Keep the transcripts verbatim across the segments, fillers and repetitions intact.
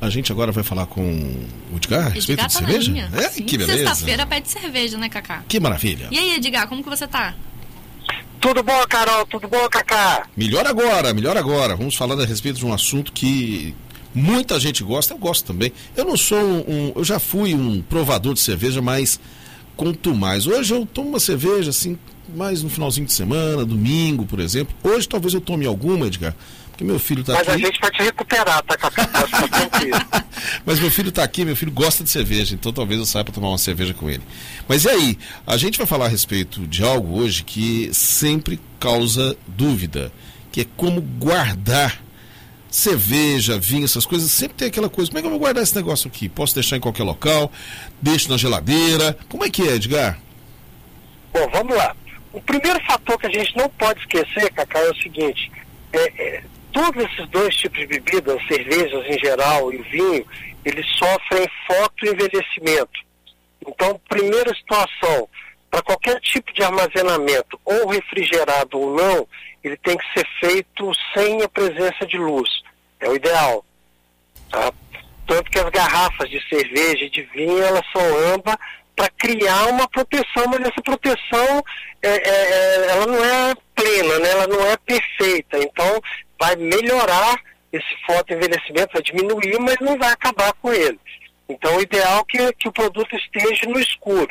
a gente agora vai falar com o Edgar a respeito Edgar de tá cerveja? Na linha. É, Sim, que beleza. Sexta-feira pede cerveja, né, Cacá? Que maravilha. E aí, Edgar, como que você tá? Tudo bom, Carol? Tudo bom, Cacá? Melhor agora, melhor agora. Vamos falar a respeito de um assunto que muita gente gosta, eu gosto também. Eu não sou um, um eu já fui um provador de cerveja, mas quanto mais. Hoje eu tomo uma cerveja assim, mais no finalzinho de semana, domingo, por exemplo. Hoje talvez eu tome alguma, Edgar, porque meu filho está aqui. Mas a gente vai te recuperar, tá, Cacá? Pode ficar tranquilo. Mas meu filho está aqui, meu filho gosta de cerveja, então talvez eu saia para tomar uma cerveja com ele. Mas e aí? A gente vai falar a respeito de algo hoje que sempre causa dúvida, que é como guardar cerveja, vinho, essas coisas. Sempre tem aquela coisa, como é que eu vou guardar esse negócio aqui? Posso deixar em qualquer local? Deixo na geladeira? Como é que é, Edgar? Bom, vamos lá. O primeiro fator que a gente não pode esquecer, Cacá, é o seguinte, é, é, todos esses dois tipos de bebidas, cervejas em geral e vinho, eles sofrem fotoenvelhecimento. Então, primeira situação, para qualquer tipo de armazenamento, ou refrigerado ou não, ele tem que ser feito sem a presença de luz. É o ideal. Tá? Tanto que as garrafas de cerveja e de vinho, elas são âmbar para criar uma proteção, mas essa proteção é, é, ela não é plena, né? Ela não é perfeita. Então, vai melhorar esse fotoenvelhecimento, vai diminuir, mas não vai acabar com ele. Então, o ideal é que, que o produto esteja no escuro.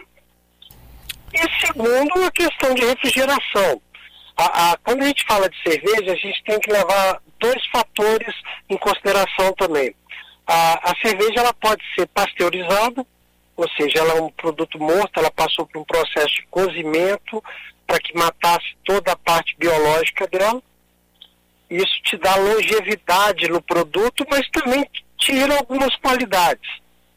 E segundo, a questão de refrigeração. A, a, quando a gente fala de cerveja, a gente tem que levar dois fatores em consideração também. A, a cerveja ela pode ser pasteurizada, ou seja, ela é um produto morto, ela passou por um processo de cozimento para que matasse toda a parte biológica dela. Isso te dá longevidade no produto, mas também tira algumas qualidades.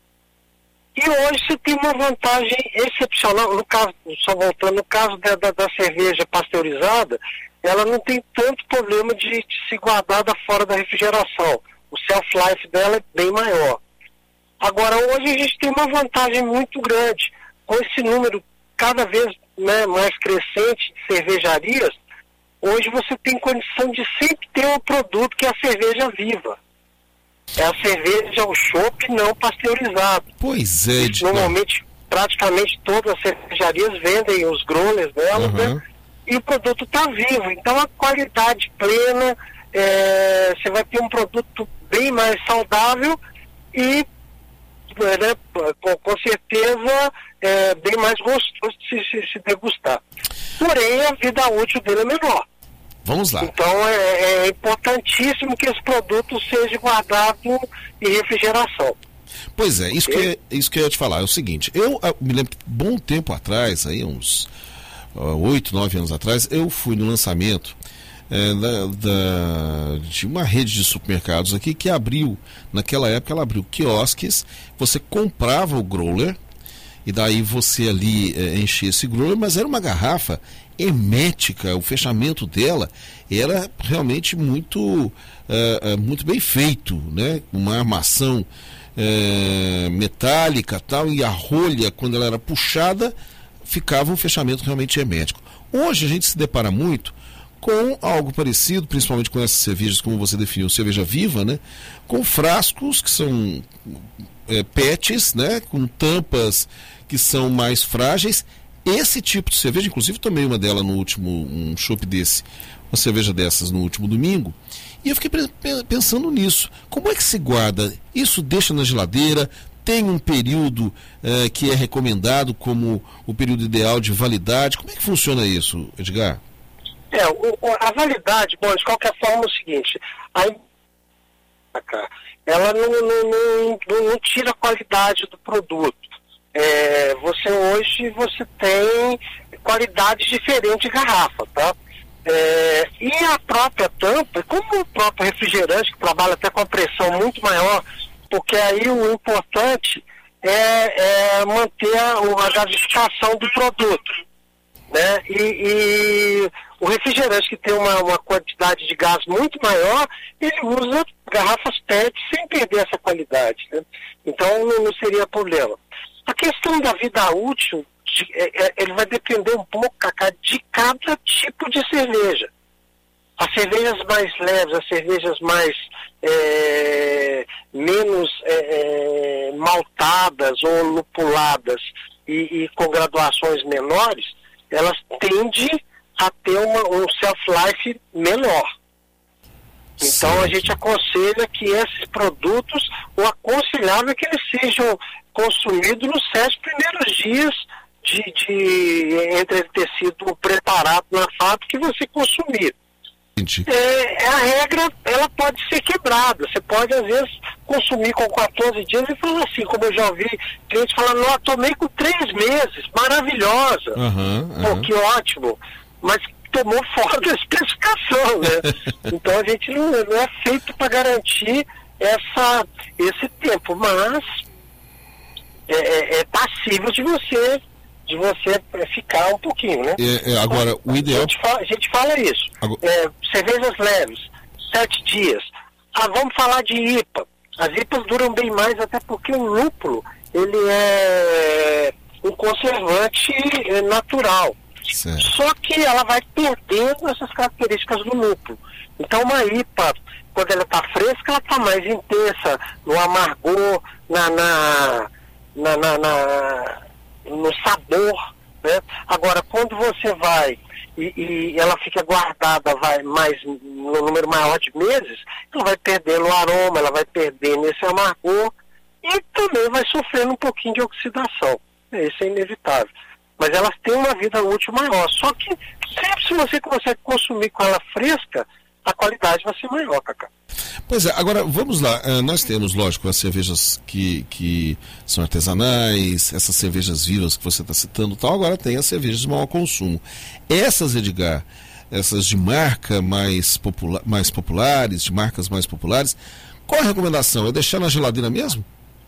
E hoje você tem uma vantagem excepcional, no caso, só voltando, no caso da, da, da cerveja pasteurizada, ela não tem tanto problema de, de se guardar da fora da refrigeração. O shelf-life dela é bem maior. Agora, hoje a gente tem uma vantagem muito grande. Com esse número cada vez, né, mais crescente de cervejarias, hoje você tem condição de sempre ter um produto que é a cerveja viva. É a cerveja, o chopp não pasteurizado. Pois é, Isso, normalmente, praticamente todas as cervejarias vendem os growlers delas, uhum. né? E o produto está vivo. Então, a qualidade plena, é, você vai ter um produto bem mais saudável e, né, com, com certeza, é bem mais gostoso de se, se, se degustar. Porém, a vida útil dele é menor. Vamos lá. Então é, é importantíssimo que esse produto seja guardado em refrigeração. Pois é, isso, okay? que, isso que eu ia te falar, é o seguinte, eu, eu me lembro, bom tempo atrás, aí uns oito, nove anos atrás, eu fui no lançamento é, da, da, de uma rede de supermercados aqui que abriu, naquela época ela abriu quiosques, você comprava o growler, e daí você ali é, enchia esse growler, mas era uma garrafa hermética, o fechamento dela era realmente muito, uh, uh, muito bem feito, né? Uma armação uh, metálica tal, e a rolha, quando ela era puxada, ficava um fechamento realmente hermético. Hoje a gente se depara muito com algo parecido, principalmente com essas cervejas, como você definiu, cerveja viva, né? Com frascos que são é, pets, né? Com tampas que são mais frágeis. Esse tipo de cerveja, inclusive tomei uma dela no último, um chopp desse, uma cerveja dessas no último domingo, e eu fiquei pensando nisso. Como é que se guarda? Isso deixa na geladeira? Tem um período eh, que é recomendado como o período ideal de validade? Como é que funciona isso, Edgar? É, o, a validade, bom, de qualquer forma é o seguinte, a ela não, não, não, não, não tira a qualidade do produto. É, você hoje você tem qualidades diferentes de garrafa, tá? É, e a própria tampa, como o próprio refrigerante, que trabalha até com a pressão muito maior, porque aí o importante é, é manter a, a gasificação do produto, né? E, e o refrigerante, que tem uma, uma quantidade de gás muito maior, ele usa garrafas P E T sem perder essa qualidade, né? Então não, não seria problema. A questão da vida útil, de, é, é, ele vai depender um pouco, Cacá, de cada tipo de cerveja. as cervejas mais leves, as cervejas mais é, menos é, é, maltadas ou lupuladas e, e com graduações menores, elas tendem a ter uma, um shelf-life menor. Então Sim. a gente aconselha que esses produtos, o aconselhável é que eles sejam consumidos nos sete primeiros dias de, de entre ele ter sido preparado na fábrica e você consumir. É, a regra, ela pode ser quebrada. Você pode, às vezes, consumir com quatorze dias e falar assim, como eu já ouvi clientes falando, não, tomei com três meses, maravilhosa. Uhum, uhum. Pô, que ótimo. Mas tomou fora da especificação, né? Então a gente não, não é feito para garantir essa, esse tempo, mas é, é, é passível de você de você ficar um pouquinho, né? É, é, agora, o ideal... A gente fala, a gente fala isso. Agora... É, cervejas leves, sete dias. Ah, vamos falar de I P A. As I P As duram bem mais, até porque o lúpulo, ele é um conservante natural. Certo. Só que ela vai perdendo essas características do lúpulo. Então uma I P A, quando ela está fresca, ela está mais intensa no amargor, na, na, na, na, na no sabor, né? Agora, quando você vai e, e ela fica guardada vai mais no número maior de meses, ela vai perdendo o aroma, ela vai perdendo esse amargor e também vai sofrendo um pouquinho de oxidação. Isso é inevitável. Mas elas têm uma vida útil maior. Só que sempre se você consegue consumir com ela fresca, a qualidade vai ser maior, Cacá. Pois é, agora vamos lá, uh, nós temos, lógico, as cervejas que, que são artesanais, essas cervejas vivas que você está citando e tal, agora tem as cervejas de maior consumo. Essas, Edgar, essas de marca mais, popula mais populares, de marcas mais populares, qual a recomendação? É deixar na geladeira mesmo?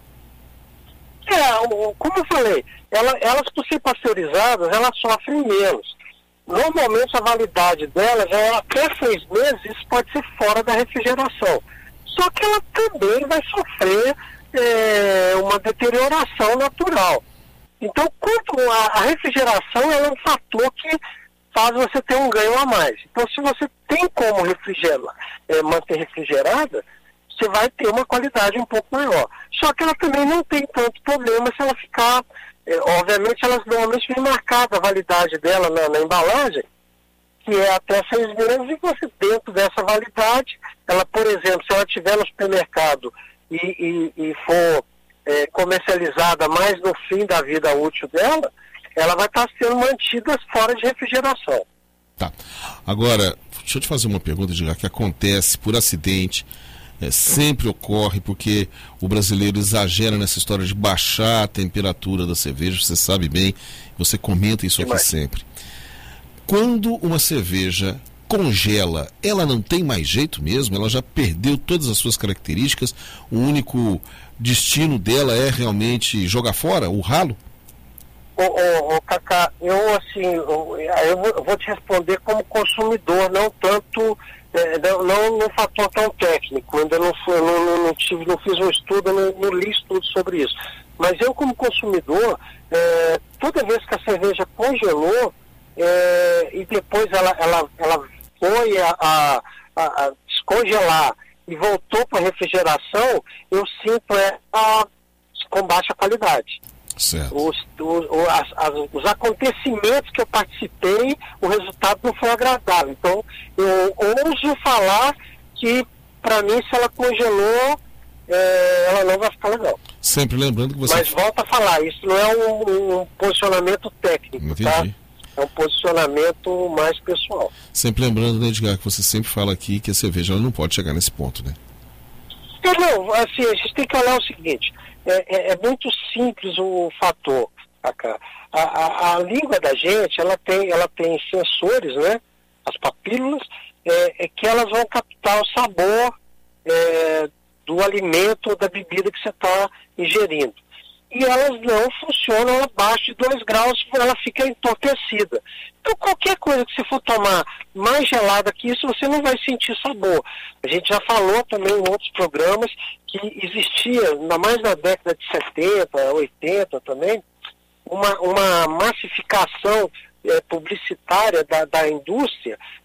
É, como eu falei, ela, elas por ser pasteurizadas, elas sofrem menos. Normalmente a validade delas é até seis meses, isso pode ser fora da refrigeração. Só que ela também vai sofrer é, uma deterioração natural. Então, quanto a, a refrigeração ela é um fator que faz você ter um ganho a mais. Então, se você tem como refrigerar, é, manter refrigerada, você vai ter uma qualidade um pouco maior. Só que ela também não tem tanto problema se ela ficar... É, obviamente, elas normalmente vêm marcada a validade dela na, na embalagem, que é até seis meses, e você, dentro dessa validade, ela, por exemplo, se ela estiver no supermercado e, e, e for é, comercializada mais no fim da vida útil dela, ela vai estar sendo mantida fora de refrigeração. Tá. Agora, deixa eu te fazer uma pergunta, Edgar, que acontece por acidente. É, sempre ocorre porque o brasileiro exagera nessa história de baixar a temperatura da cerveja, você sabe bem, você comenta isso aqui sempre. Quando uma cerveja congela, ela não tem mais jeito mesmo? Ela já perdeu todas as suas características? O único destino dela é realmente jogar fora, o ralo? Ô, ô, ô Cacá, eu assim, eu, eu, vou, eu vou te responder como consumidor, não tanto... É, não, não num fator tão técnico, ainda não, fui, não, não, não, tive, não fiz um estudo, não, não li estudo sobre isso. Mas eu, como consumidor, é, toda vez que a cerveja congelou é, e depois ela, ela, ela foi a, a, a descongelar e voltou para a refrigeração, eu sinto é, a, com baixa qualidade. Os, os, as, as, os acontecimentos que eu participei, o resultado não foi agradável. Então, eu ouso falar que, para mim, se ela congelou, é, ela não vai ficar legal. Sempre lembrando que você... Mas volta a falar, isso não é um, um posicionamento técnico, Entendi. Tá? É um posicionamento mais pessoal. Sempre lembrando, né, Edgar, que você sempre fala aqui que a cerveja ela não pode chegar nesse ponto, né? É, não, assim, a gente tem que olhar o seguinte... É, é, é muito simples o fator, Cacá. A, a, a língua da gente, ela tem, ela tem sensores, né? As papílulas, é, é que elas vão captar o sabor é, do alimento ou da bebida que você está ingerindo. E elas não funcionam abaixo de dois graus, ela fica entorpecida. Então, qualquer coisa que você for tomar mais gelada que isso, você não vai sentir sabor. A gente já falou também em outros programas que existia, ainda mais na década de setenta, oitenta também, uma, uma massificação é, publicitária da, da indústria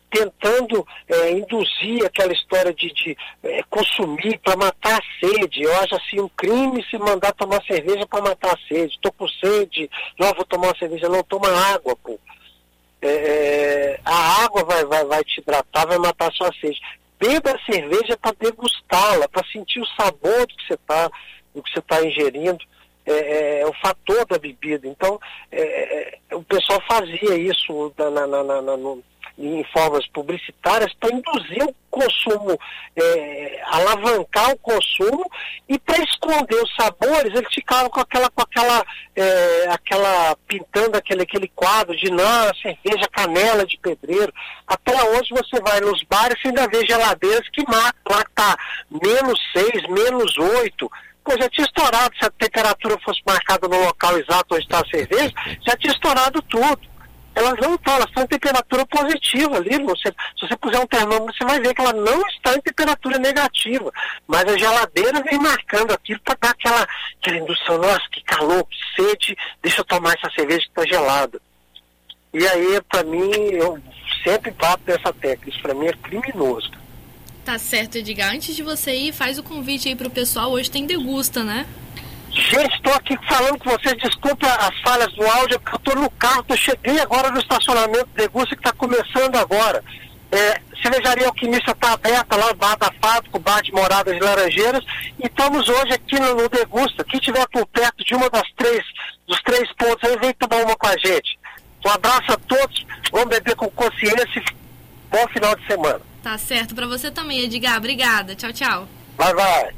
tentando é, induzir aquela história de, de é, consumir para matar a sede. Eu acho assim um crime se mandar tomar cerveja para matar a sede. Estou com sede, não vou tomar uma cerveja, não, toma água, pô. É, a água vai, vai, vai te hidratar, vai matar a sua sede. Beba a cerveja para degustá-la, para sentir o sabor do que você está do que você tá ingerindo. É, é o fator da bebida. Então, é, é, o pessoal fazia isso na, na, na, na, no, em formas publicitárias para induzir o consumo, é, alavancar o consumo, e para esconder os sabores, eles ficavam com aquela, com aquela, é, aquela pintando aquele, aquele quadro de não, cerveja canela de pedreiro. Até hoje você vai nos bares e ainda vê geladeiras que marcam lá que está menos seis, menos oito. Pô, já tinha estourado, se a temperatura fosse marcada no local exato onde está a cerveja, já tinha estourado tudo. Elas não estão, elas estão em temperatura positiva ali. Você, se você puser um termômetro, você vai ver que ela não está em temperatura negativa. Mas a geladeira vem marcando aquilo para dar aquela, aquela indução, nossa, que calor, que sede, deixa eu tomar essa cerveja que está gelada. E aí, para mim, eu sempre bato nessa tecla. Isso para mim é criminoso. Tá certo, Edgar. Antes de você ir, faz o convite aí pro pessoal. Hoje tem degusta, né? Gente, estou aqui falando com vocês. Desculpa as falhas do áudio, porque eu estou no carro. Eu cheguei agora no estacionamento do Degusta, que está começando agora. É, Cervejaria Alquimista está aberta lá, o bar da Fábrica, o bar de Moradas e Laranjeiras. E estamos hoje aqui no, no Degusta. Quem estiver por perto de uma das três, dos três pontos aí, vem tomar uma com a gente. Um abraço a todos. Vamos beber com consciência. Bom final de semana. Tá certo. Pra você também, Edgar. Obrigada. Tchau, tchau. Vai, vai.